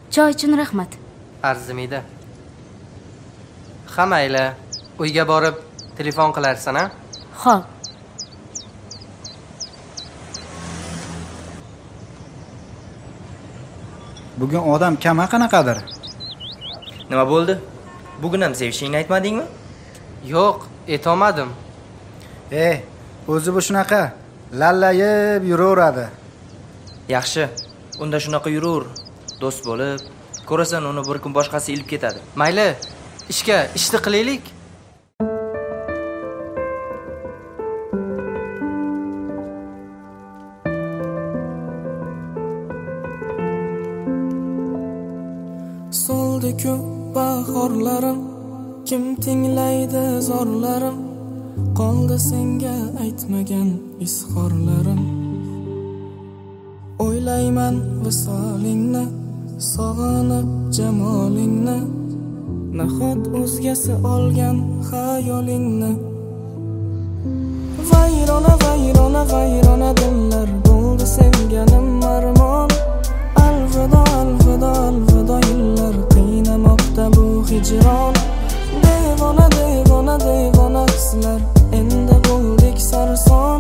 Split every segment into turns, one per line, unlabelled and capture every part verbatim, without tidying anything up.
Choy uchun rahmat.
Arzimaydi. Ha mayli, uyga borib telefon qilarsan, a?
Xo'p.
Bugun odam kam qanaqadir?
Nima bo'ldi? Bugun ham sevishingni aytmadingmi?
Yo'q, aytolmadim.
E, o'zi bu shunaqa lallayib yuraveradi.
Yaxshi. Unda shunaqa yurur. Do'st bo'lib, ko'rasan uni bir kun boshqasi ilib ketadi.
Mayli, ishga ishni qilaylik.
Soldi-ku bahorlarim, kim tinglaydi zorlarim, qoldi senga aytmagan izhorlarim. O'ylayman visolingni, sog'inib jamolingni, nahot o'zgasi olgan xayolingni. Vayrona vayrona vayrona dillar bo'ldi sevganim armon. Alvido alvido alvido yillar qiynamoqda bu hijron. Devona devona devona hislar endi bo'ldik sarson.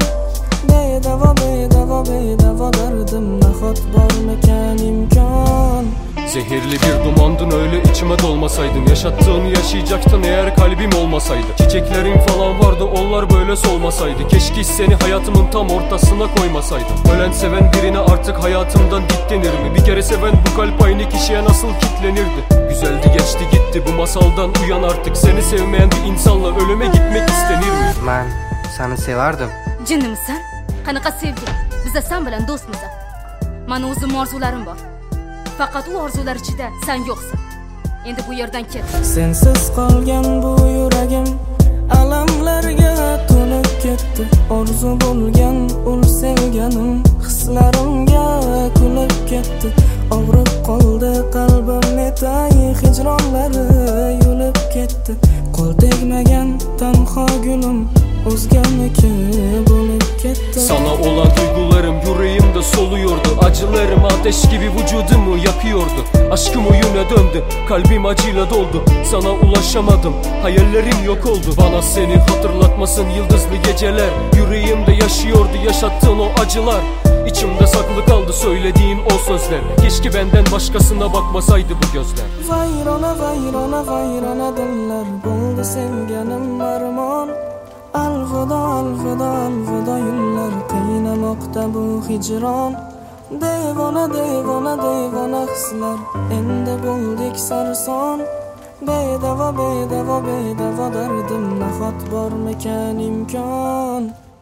Bedavo bedavo bedavo derdim, nahot bormikan imkon.
Zehirli bir dumandın, öyle içime dolmasaydın. Yaşattığını yaşayacaktın eğer kalbim olmasaydı. Çiçeklerin falan vardı, onlar böyle solmasaydı. Keşke seni hayatımın tam ortasına koymasaydım. Ölen seven birine artık hayatımdan git denir mi? Bir kere seven bu kalp aynı kişiye nasıl kitlenirdi? Güzeldi geçti gitti, bu masaldan uyan artık. Seni sevmeyen bir insanla ölüme gitmek istenir mi?
Men seni sevardim.
Jinnimisan? Qanaqa sevgi? Biz sen bilan do'stmiz. Meni o'zim orzularim bor. Faqat u orzular ichida sen yo'qsan. Endi bu yerdan ket.
Sensiz qolgan bu yuragim alamlarga to'lib ketdi. Orzu bo'lgan ul sevganim hislarimga kulib ketdi. Og'rib qoldi qalbim, netay hijronlari yulib ketdi. Qo'l tegmagan tanho gulim o'zganiki bo'lib ketdi.
Sana olan duygularım yüreğimde soluyordu. Acılarım ateş gibi vücudumu yakıyordu. Aşkım oyuna döndü, kalbim acıyla doldu. Sana ulaşamadım, hayallerim yok oldu. Bana seni hatırlatmasın yıldızlı geceler. Yüreğimde yaşıyordu yaşattığın o acılar. İçimde saklı kaldı söylediğin o sözler. Keşke benden başkasına bakmasaydı bu gözler.
Vayrona vayrona vayrona dillar bo'ldi sevganim armon. Alvido alvido alvido yillar qiynamoqda bu hijron. Devona devona devona hislar endi bo'ldik sarson. Bedavo bedavo bedavo derdim, nahot bormikan imkon.